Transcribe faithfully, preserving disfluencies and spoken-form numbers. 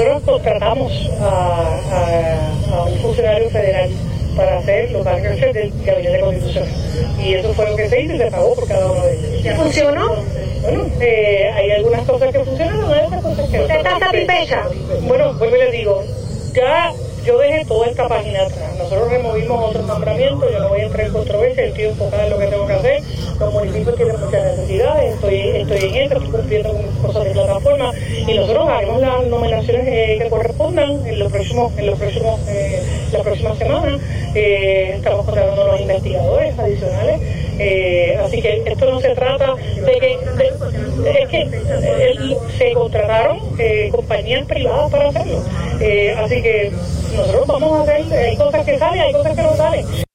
nosotros contratamos a, a, a un funcionario federal para hacer los background del Gabinete Constitucional. Y eso fue lo que se hizo y se pagó por cada uno de ellos. ¿Funcionó? Bueno, eh, hay algunas cosas que funcionan, hay otras cosas que no. ¿Usted está satisfecha? Bueno, vuelvo y les digo, ya yo dejé toda esta página atrás. Nosotros removimos otros nombramientos, yo no voy a entrar en controversia, estoy enfocada en lo que tengo que hacer. Los municipios tienen muchas necesidades, estoy, estoy en esto, estoy cumpliendo con cosas de plataforma y nosotros haremos las nominaciones eh, que correspondan en los próximos, en los próximos, eh, las próximas semanas. Eh, estamos contratando los investigadores adicionales. Eh, así que esto no se trata de que de, es que eh, se contrataron eh, compañías privadas para hacerlo, eh, así que nosotros vamos a hacer, hay cosas que salen, hay cosas que no salen.